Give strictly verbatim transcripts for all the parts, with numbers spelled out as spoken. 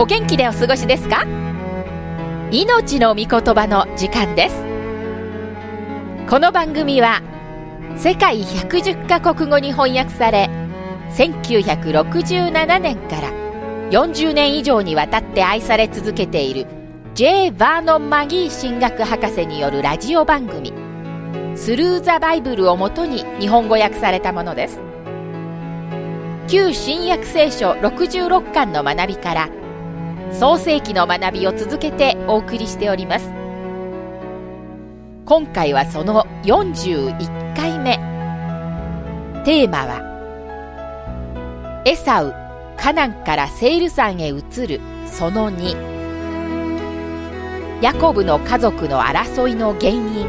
お元気でお過ごしですか？命の御言葉の時間です。この番組は世界ひゃくじゅっカ国語に翻訳され、せんきゅうひゃくろくじゅうななねんからよんじゅうねん以上にわたって愛され続けている J. バーノン・マギー神学博士によるラジオ番組スルー・ザ・バイブルをもとに日本語訳されたものです。旧新約聖書ろくじゅうろっかんの学びから創世記の学びを続けてお送りしております。今回はそのよんじゅういっかいめ。テーマはエサウ、カナンからセール山へ移るそのに。ヤコブの家族の争いの原因。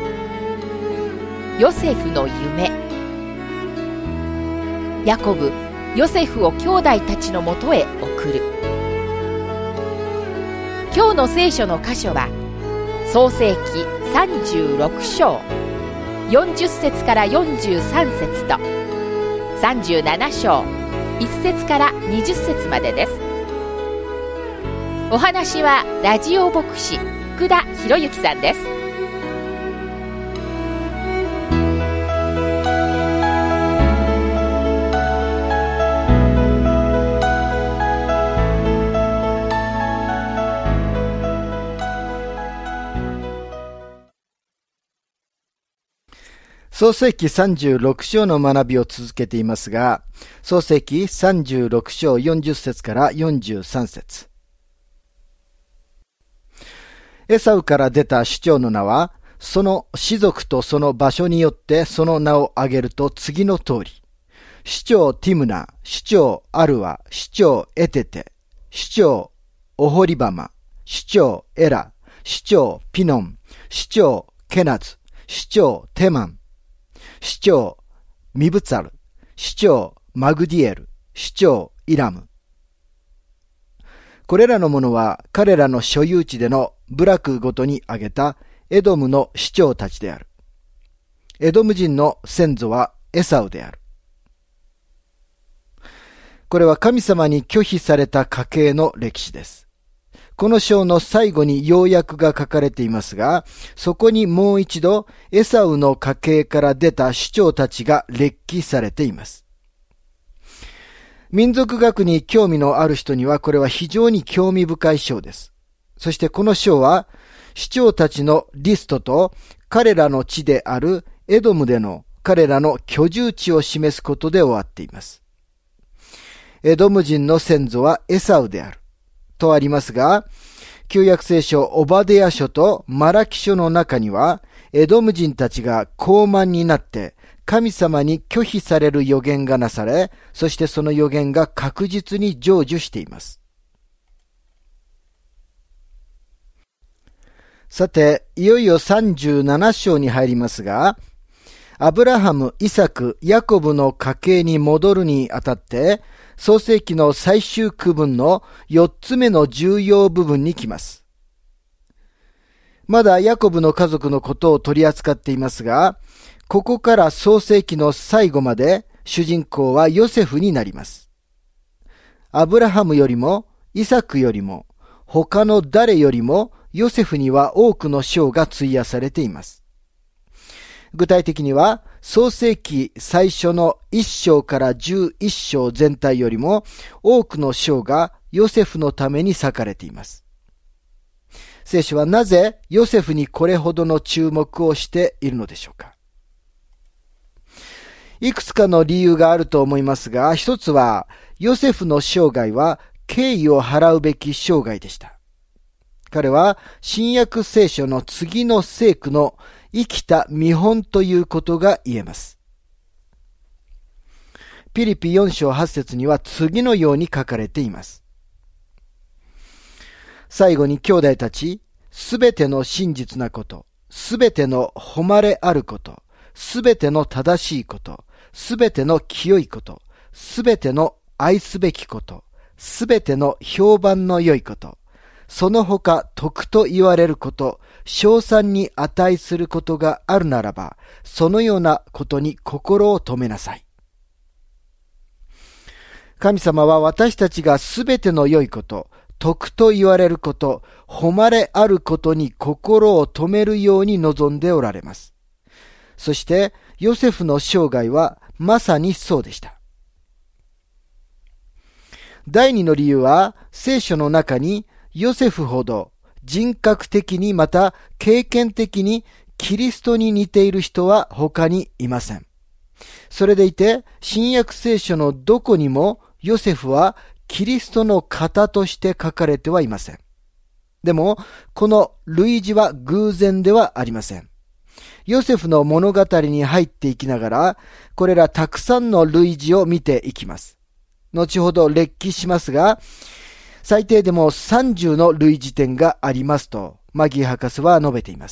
ヨセフの夢。ヤコブ、ヨセフを兄弟たちのもとへ送る。今日の聖書の箇所は創世記さんじゅうろく章よんじゅっ節からよんじゅうさん節とさんじゅうなな章いち節からにじゅっ節までです。お話はラジオ牧師福田博之さんです。 創世記さんじゅうろく章の学びを続けていますが、創世記さんじゅうろく章よんじゅっ節からよんじゅうさん節。エサウから出た首長の名は、その氏族とその場所によってその名を挙げると次の通り。首長ティムナ、首長アルワ、首長エテテ、首長オホリバマ、首長エラ、首長ピノン、首長ケナズ、首長テマン、首長ミブツァル、首長マグディエル、首長イラム。これらのものは彼らの所有地での部落ごとに挙げたエドムの首長たちである。エドム人の先祖はエサウである。これは神様に拒否された家系の歴史です。この章の最後に要約が書かれていますが、そこにもう一度エサウの家系から出た首長たちが列記されています。民族学に興味のある人にはこれは非常に興味深い章です。そしてこの章は首長たちのリストと彼らの地であるエドムでの彼らの居住地を示すことで終わっています。エドム人の先祖はエサウである。とありますが、旧約聖書オバデヤ書とマラキ書の中には、エドム人たちが傲慢になって神様に拒否される予言がなされ、そしてその予言が確実に成就しています。さて、いよいよさんじゅうなな章に入りますが、アブラハム、イサク、ヤコブの家系に戻るにあたって、創世記の最終区分のよっつめの重要部分に来ます。まだヤコブの家族のことを取り扱っていますが、ここから創世記の最後まで主人公はヨセフになります。アブラハムよりもイサクよりも他の誰よりもヨセフには多くの章が費やされています。具体的には創世記最初のいち章からじゅういち章全体よりも多くの章がヨセフのために割かれています。聖書はなぜヨセフにこれほどの注目をしているのでしょうか。いくつかの理由があると思いますが、一つはヨセフの生涯は敬意を払うべき生涯でした。彼は新約聖書の次の聖句の生きた見本ということが言えます。ピリピよん章はち節には次のように書かれています。最後に兄弟たち、すべての真実なこと、すべての誉れあること、すべての正しいこと、すべての清いこと、すべての愛すべきこと、すべての評判の良いこと、その他徳と言われること、称賛に値することがあるならば、そのようなことに心を留めなさい。神様は私たちがすべての良いこと、 徳と言われること、誉れあることに心を留めるように望んでおられます。そして、ヨセフの生涯はまさにそうでした。第二の理由は、聖書の中にヨセフほど人格的にまた経験的にキリストに似ている人は他にいません。それでいて、新約聖書のどこにもヨセフはキリストの型として書かれてはいません。でも、この類似は偶然ではありません。ヨセフの物語に入っていきながら、これらたくさんの類似を見ていきます。後ほど列記しますが、最低でもさんじゅうの類似点がありますと、マギー博士は述べています。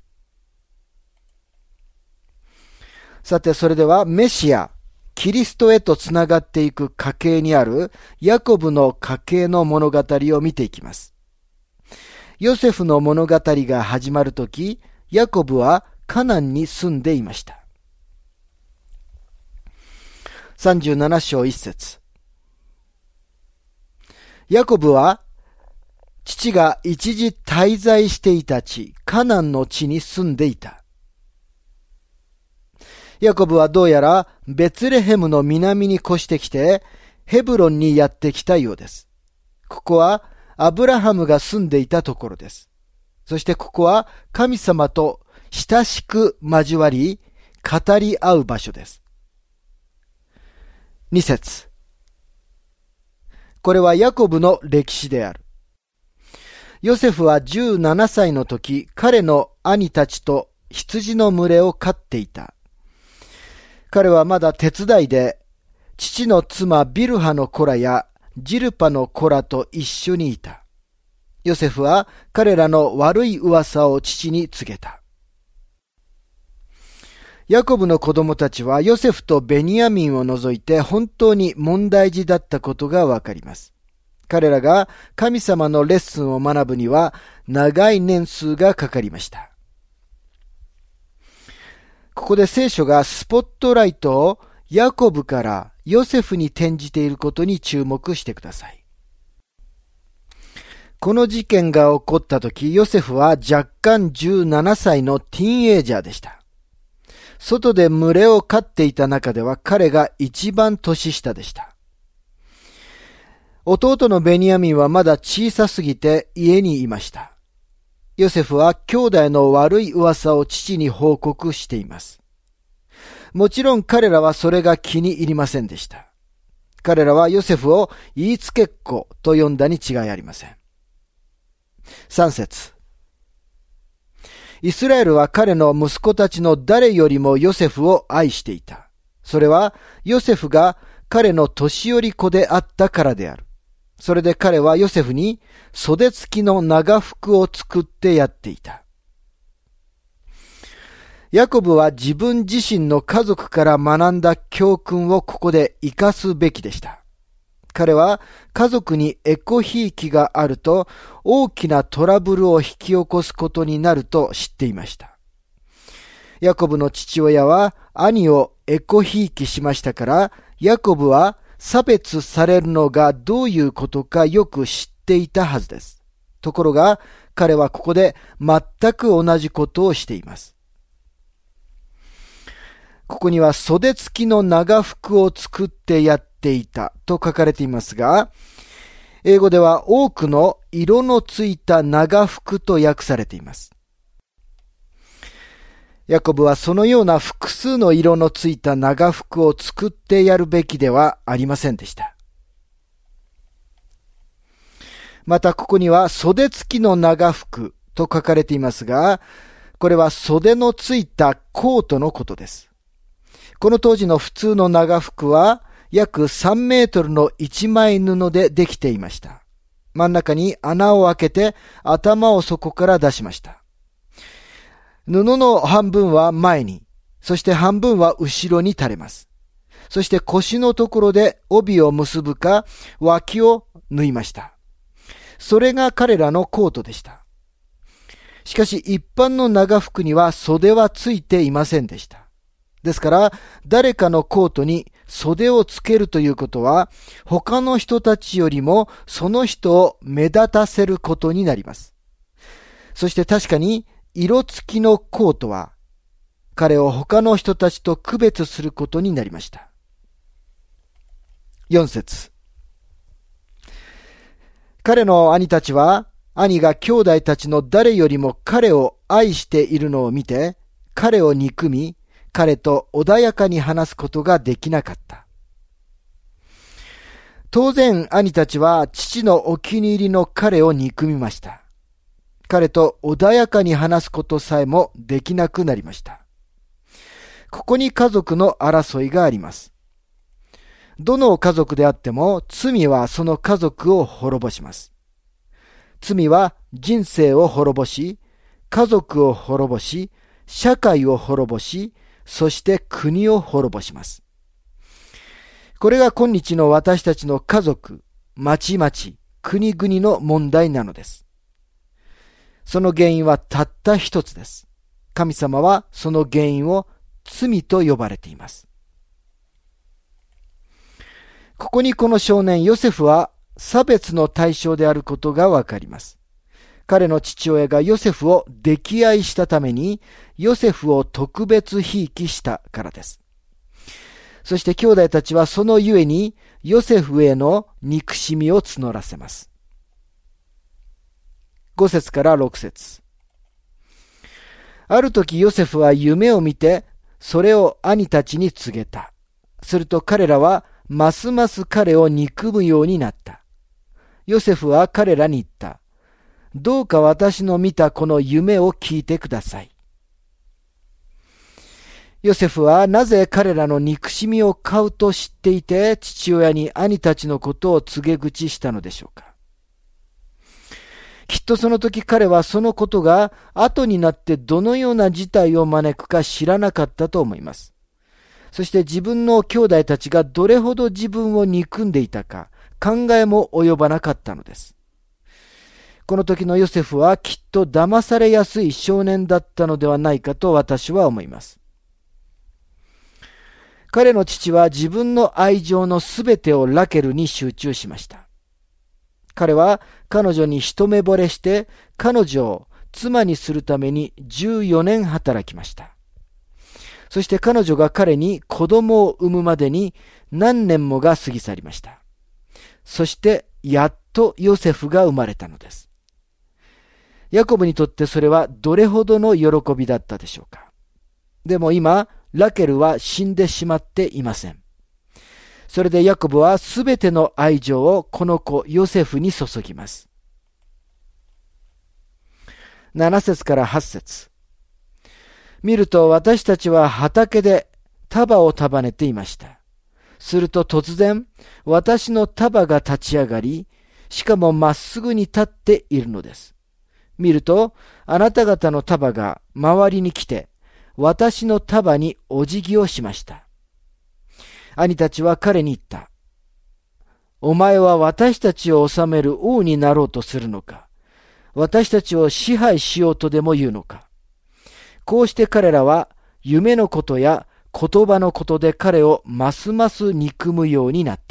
さて、それではメシア、キリストへとつながっていく家系にあるヤコブの家系の物語を見ていきます。ヨセフの物語が始まるとき、ヤコブはカナンに住んでいました。さんじゅうなな章いち節。ヤコブは父が一時滞在していた地、カナンの地に住んでいた。ヤコブはどうやらベツレヘムの南に越してきてヘブロンにやってきたようです。ここはアブラハムが住んでいたところです。そしてここは神様と親しく交わり語り合う場所です。に節。これはヤコブの歴史である。ヨセフはじゅうななさいの時、彼の兄たちと羊の群れを飼っていた。彼はまだ手伝いで、父の妻ビルハの子らやジルパの子らと一緒にいた。ヨセフは彼らの悪い噂を父に告げた。ヤコブの子供たちはヨセフとベニヤミンを除いて本当に問題児だったことがわかります。彼らが神様のレッスンを学ぶには長い年数がかかりました。ここで聖書がスポットライトをヤコブからヨセフに転じていることに注目してください。この事件が起こったとき、ヨセフは若干じゅうななさいのティーンエイジャーでした。外で群れを飼っていた中では彼が一番年下でした。弟のベニヤミンはまだ小さすぎて家にいました。ヨセフは兄弟の悪い噂を父に報告しています。もちろん彼らはそれが気に入りませんでした。彼らはヨセフを言いつけっ子と呼んだに違いありません。さん節。イスラエルは彼の息子たちの誰よりもヨセフを愛していた。それはヨセフが彼の年寄り子であったからである。それで彼はヨセフに袖付きの長服を作ってやっていた。ヤコブは自分自身の家族から学んだ教訓をここで生かすべきでした。彼は家族にエコひいきがあると大きなトラブルを引き起こすことになると知っていました。ヤコブの父親は兄をエコひいきしましたから、ヤコブは差別されるのがどういうことかよく知っていたはずです。ところが彼はここで全く同じことをしています。ここには袖付きの長服を作ってやっていたと書かれていますが、英語では多くの色のついた長服と訳されています。ヤコブはそのような複数の色のついた長服を作ってやるべきではありませんでした。またここには袖付きの長服と書かれていますが、これは袖のついたコートのことです。この当時の普通の長服は約さんメートルの一枚布でできていました。真ん中に穴を開けて頭をそこから出しました。布の半分は前に、そして半分は後ろに垂れます。そして腰のところで帯を結ぶか脇を縫いました。それが彼らのコートでした。しかし一般の長服には袖はついていませんでした。ですから誰かのコートに袖をつけるということは、他の人たちよりもその人を目立たせることになります。そして確かに、色付きのコートは、彼を他の人たちと区別することになりました。よん節。彼の兄たちは、兄が兄弟たちの誰よりも彼を愛しているのを見て、彼を憎み、彼と穏やかに話すことができなかった。当然、兄たちは父のお気に入りの彼を憎みました。彼と穏やかに話すことさえもできなくなりました。ここに家族の争いがあります。どの家族であっても罪はその家族を滅ぼします。罪は人生を滅ぼし、家族を滅ぼし、社会を滅ぼし、そして国を滅ぼします。これが今日の私たちの家族、町々、国々の問題なのです。その原因はたった一つです。神様はその原因を罪と呼ばれています。ここにこの少年ヨセフは差別の対象であることがわかります。彼の父親がヨセフを溺愛したために、ヨセフを特別ひいきしたからです。そして兄弟たちはそのゆえに、ヨセフへの憎しみを募らせます。ご節からろく節。ある時ヨセフは夢を見て、それを兄たちに告げた。すると彼らは、ますます彼を憎むようになった。ヨセフは彼らに言った。どうか私の見たこの夢を聞いてください。ヨセフはなぜ彼らの憎しみを買うと知っていて、父親に兄たちのことを告げ口したのでしょうか。きっとその時彼はそのことが後になってどのような事態を招くか知らなかったと思います。そして自分の兄弟たちがどれほど自分を憎んでいたか考えも及ばなかったのです。この時のヨセフはきっと騙されやすい少年だったのではないかと私は思います。彼の父は自分の愛情のすべてをラケルに集中しました。彼は彼女に一目惚れして彼女を妻にするためにじゅうよねん働きました。そして彼女が彼に子供を産むまでに何年もが過ぎ去りました。そしてやっとヨセフが生まれたのです。ヤコブにとってそれはどれほどの喜びだったでしょうか。でも今、ラケルは死んでしまっていません。それでヤコブはすべての愛情をこの子ヨセフに注ぎます。なな節からはち節。見ると私たちは畑で束を束ねていました。すると突然私の束が立ち上がり、しかもまっすぐに立っているのです。見るとあなた方の束が周りに来て、私の束にお辞儀をしました。兄たちは彼に言った。お前は私たちを治める王になろうとするのか、私たちを支配しようとでも言うのか。こうして彼らは夢のことや言葉のことで彼をますます憎むようになった。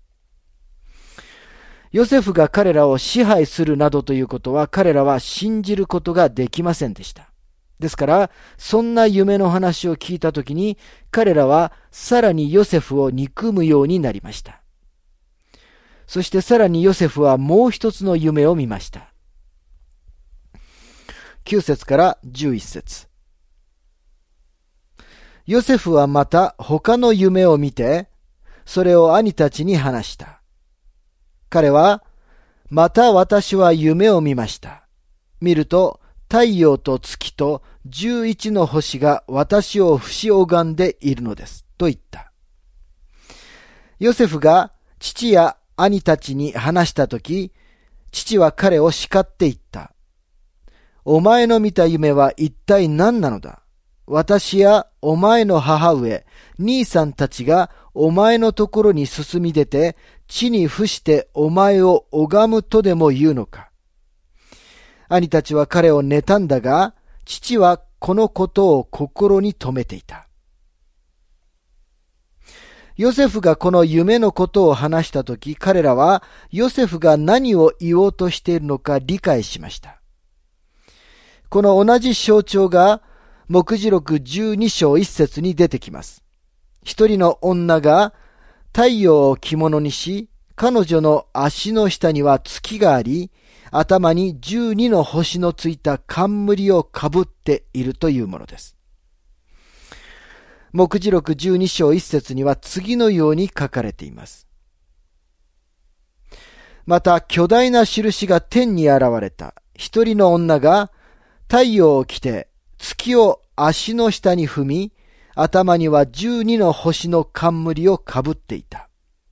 ヨセフが彼らを支配するなどということは彼らは信じることができませんでした。ですから、そんな夢の話を聞いたときに、彼らはさらにヨセフを憎むようになりました。そしてさらにヨセフはもう一つの夢を見ました。きゅう節からじゅういち節。ヨセフはまた他の夢を見て、それを兄たちに話した。彼は、また私は夢を見ました。見ると、太陽と月と十一の星が私を節拝んでいるのです。と言った。ヨセフが父や兄たちに話したとき、父は彼を叱って言った。お前の見た夢は一体何なのだ。私やお前の母上、兄さんたちがお前のところに進み出て、地に伏してお前を拝むとでも言うのか。兄たちは彼を妬んだが、父はこのことを心に留めていた。 ヨセフがこの夢のことを話したとき、彼らはヨセフが何を言おうとしているのか理解しました。この同じ象徴が黙示録じゅうに章いち節に出てきます。一人の女が太陽を着物にし、彼女の足の下には月があり、頭にじゅうにの星のついた冠をかぶっているというものです。黙示録じゅうに章いち節には次のように書かれています。また巨大な印が天に現れた。一人の女が太陽を着て月を足の下に踏み、頭にはじゅうにの星の冠をかぶっていた。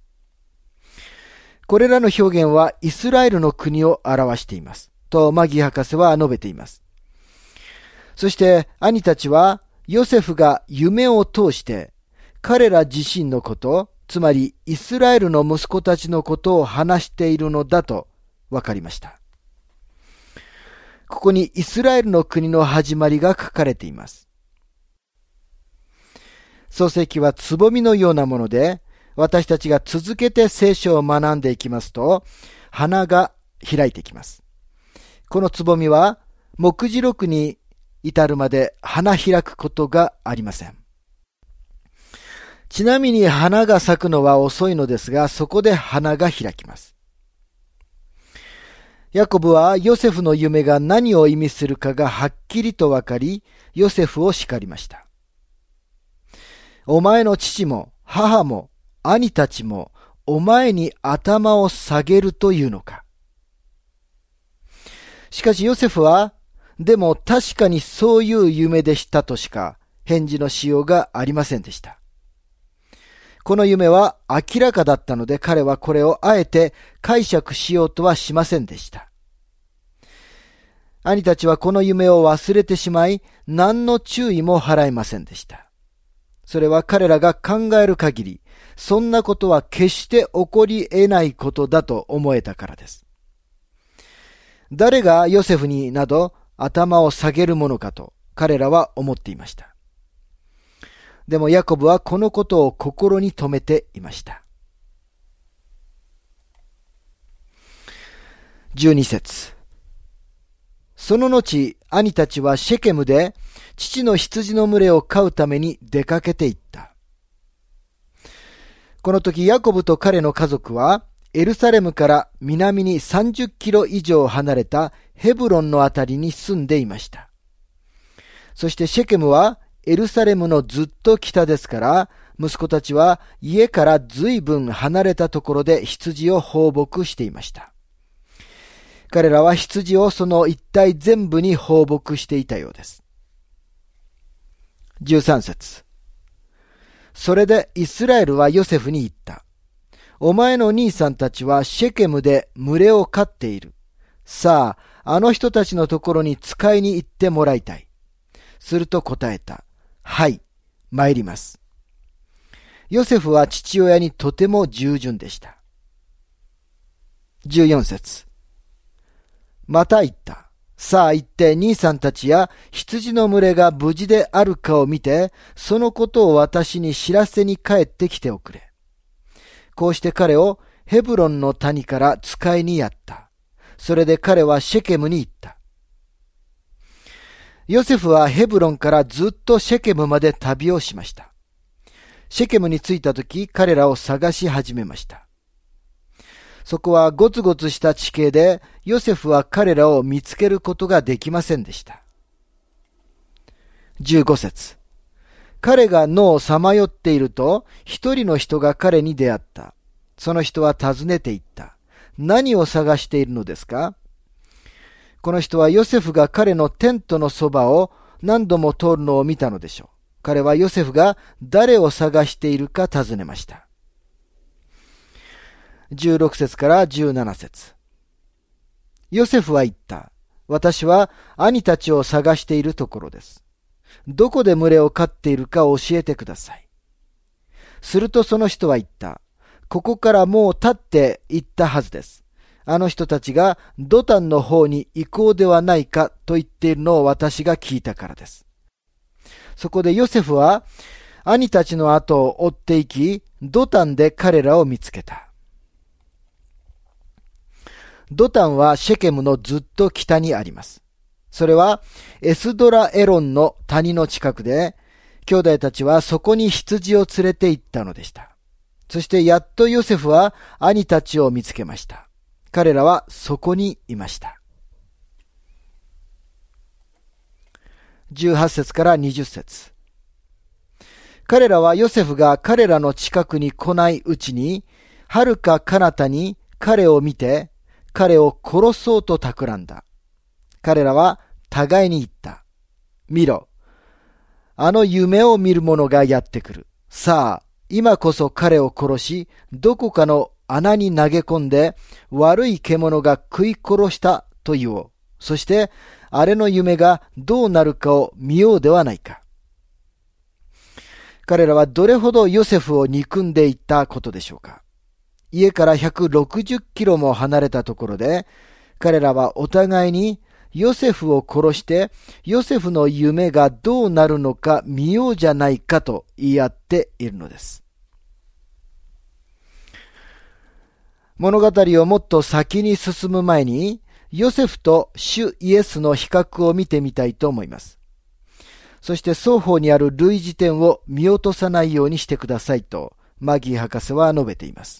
これらの表現はイスラエルの国を表しています。とマギ博士は述べています。そして兄たちはヨセフが夢を通して彼ら自身のこと、つまりイスラエルの息子たちのことを話しているのだと分かりました。ここにイスラエルの国の始まりが書かれています。創世記はつぼみのようなもので、私たちが続けて聖書を学んでいきますと、花が開いてきます。このつぼみは黙示録に至るまで花開くことがありません。ちなみに花が咲くのは遅いのですが、そこで花が開きます。ヤコブはヨセフの夢が何を意味するかがはっきりとわかり、ヨセフを叱りました。お前の父も母も兄たちもお前に頭を下げるというのか。しかしヨセフは、でも確かにそういう夢でしたとしか返事のしようがありませんでした。この夢は明らかだったので彼はこれをあえて解釈しようとはしませんでした。兄たちはこの夢を忘れてしまい何の注意も払いませんでした。それは彼らが考える限りそんなことは決して起こり得ないことだと思えたからです。誰がヨセフになど頭を下げるものかと彼らは思っていました。でもヤコブはこのことを心に留めていました。じゅうに節。その後、兄たちはシェケムで父の羊の群れを飼うために出かけていった。この時ヤコブと彼の家族はエルサレムから南にさんじゅっキロ以上離れたヘブロンのあたりに住んでいました。そしてシェケムはエルサレムのずっと北ですから、息子たちは家からずいぶん離れたところで羊を放牧していました。彼らは羊をその一帯全部に放牧していたようです。じゅうさん節。それでイスラエルはヨセフに言った。お前の兄さんたちはシェケムで群れを飼っている。さあ、あの人たちのところに使いに行ってもらいたい。すると答えた。はい、参ります。ヨセフは父親にとても従順でした。じゅうよん節。また言った。さあ行って兄さんたちや羊の群れが無事であるかを見て、そのことを私に知らせに帰ってきておくれ。こうして彼をヘブロンの谷から使いにやった。それで彼はシェケムに行った。ヨセフはヘブロンからずっとシェケムまで旅をしました。シェケムに着いたとき彼らを探し始めました。そこはゴツゴツした地形でヨセフは彼らを見つけることができませんでした。じゅうご節。彼が野をさまよっていると一人の人が彼に出会った。その人は尋ねていった。何を探しているのですか？この人はヨセフが彼のテントのそばを何度も通るのを見たのでしょう。彼はヨセフが誰を探しているか尋ねました。じゅうろく節からじゅうなな節。ヨセフは言った。私は兄たちを探しているところです。どこで群れを飼っているか教えてください。するとその人は言った。ここからもう立って行ったはずです。あの人たちがドタンの方に行こうではないかと言っているのを私が聞いたからです。そこでヨセフは兄たちの後を追って行き、 ドタンで彼らを見つけた。ドタンはシェケムのずっと北にあります。それはエスドラエロンの谷の近くで、兄弟たちはそこに羊を連れて行ったのでした。そしてやっとヨセフは兄たちを見つけました。彼らはそこにいました。じゅうはち節からにじゅっ節。彼らはヨセフが彼らの近くに来ないうちに、はるか彼方に彼を見て、彼を殺そうと企んだ。彼らは互いに言った。見ろ。あの夢を見る者がやってくる。さあ、今こそ彼を殺し、どこかの穴に投げ込んで、悪い獣が食い殺したと言おう。そして、あれの夢がどうなるかを見ようではないか。彼らはどれほどヨセフを憎んでいったことでしょうか。家からひゃくろくじゅっキロも離れたところで、彼らはお互いにヨセフを殺して、ヨセフの夢がどうなるのか見ようじゃないかと言い合っているのです。物語をもっと先に進む前に、ヨセフと主イエスの比較を見てみたいと思います。そして双方にある類似点を見落とさないようにしてくださいと、マギー博士は述べています。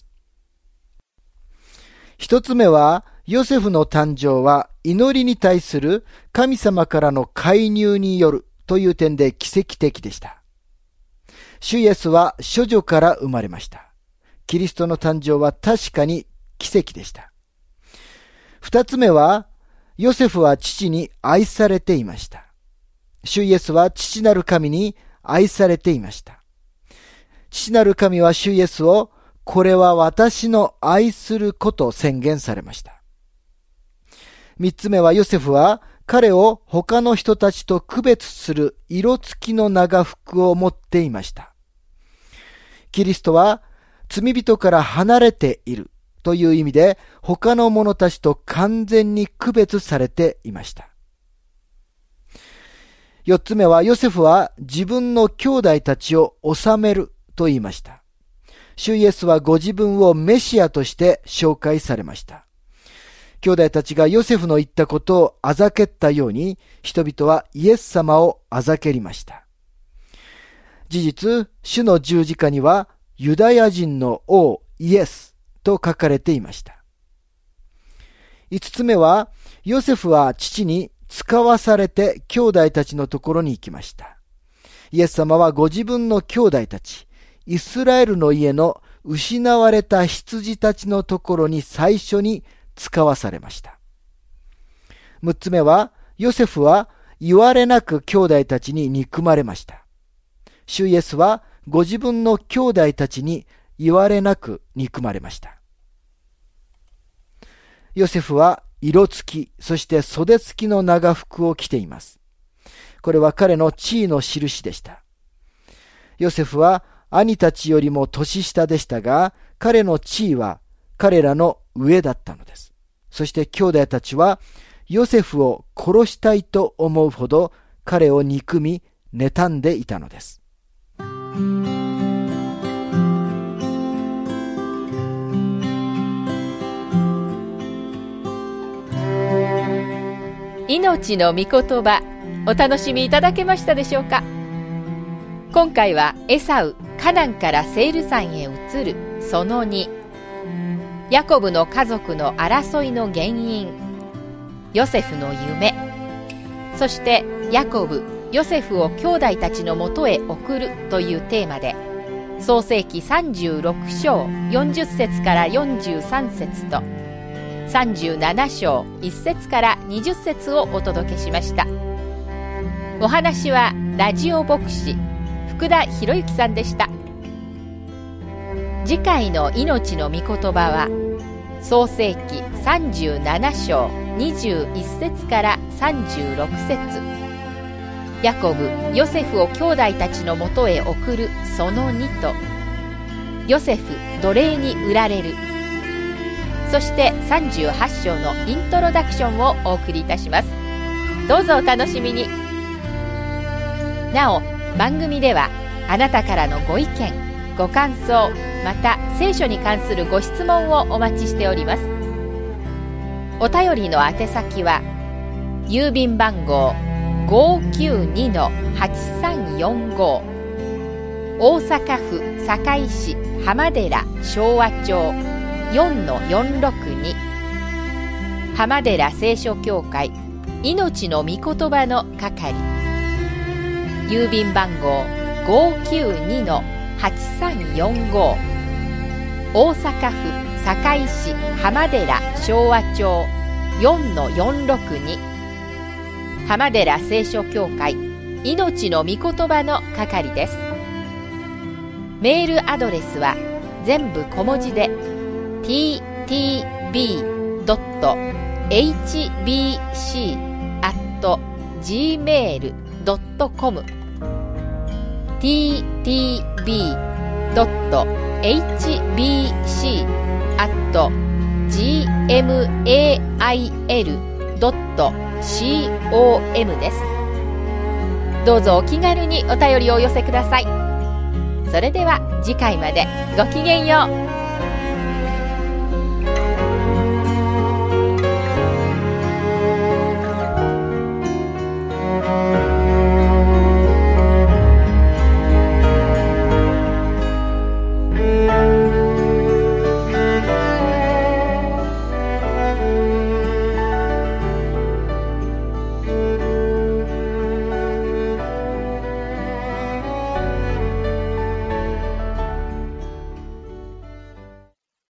一つ目は、ヨセフの誕生は祈りに対する神様からの介入によるという点で奇跡的でした。主イエスは処女から生まれました。キリストの誕生は確かに奇跡でした。二つ目は、ヨセフは父に愛されていました。主イエスは父なる神に愛されていました。父なる神は主イエスを、これは私の愛する子と宣言されました。三つ目はヨセフは彼を他の人たちと区別する色付きの長服を持っていました。キリストは罪人から離れているという意味で他の者たちと完全に区別されていました。四つ目はヨセフは自分の兄弟たちを治めると言いました。主イエスはご自分をメシアとして紹介されました。兄弟たちがヨセフの言ったことをあざけったように、人々はイエス様をあざけりました。事実、主の十字架にはユダヤ人の王イエスと書かれていました。五つ目は、ヨセフは父に使わされて兄弟たちのところに行きました。イエス様はご自分の兄弟たち、イスラエルの家の失われた羊たちのところに最初に使わされました。六つ目は、ヨセフは言われなく兄弟たちに憎まれました。主イエスはご自分の兄弟たちに言われなく憎まれました。ヨセフは色付き、そして袖付きの長服を着ています。これは彼の地位の印でした。ヨセフは兄たちよりも年下でしたが、彼の地位は彼らの上だったのです。そして兄弟たちはヨセフを殺したいと思うほど彼を憎み、妬んでいたのです。 命の御言葉、お楽しみいただけましたでしょうか。今回はエサウ、カナンからセール山へ移るそのに、ヤコブの家族の争いの原因、ヨセフの夢、そしてヤコブ、ヨセフを兄弟たちのもとへ送るというテーマで、創世記さんじゅうろく章よんじゅっ節からよんじゅうさん節とさんじゅうなな章いち節からにじゅっ節をお届けしました。お話はラジオ牧師福田博之さんでした。次回の命の御言葉は創世記さんじゅうなな章にじゅういち節からさんじゅうろく節、ヤコブ、ヨセフを兄弟たちのもとへ送るそのにと、ヨセフ、奴隷に売られる、そしてさんじゅうはち章のイントロダクションをお送りいたします。どうぞお楽しみに。なお、番組ではあなたからのご意見、ご感想、 また聖書に関するご質問をお待ちしております。お便りの宛先は郵便番号 ごーきゅうにのはちさんよんご 大阪府堺市浜寺昭和町 よんのよんろくに 浜寺聖書協会命の御言葉の係、郵便番号 ごーきゅうにのはちさんよんご 大阪府堺市浜寺昭和町 よんのよんろくに 浜寺聖書協会命の御言葉の係です。メールアドレスは全部小文字で ティーティービードットエイチビーシーアットジーメールドットコム ティーティービードットエイチビーシーアットジーエムエーアイエルドットコム です。どうぞお気軽にお便りをお寄せください。それでは次回までごきげんよう。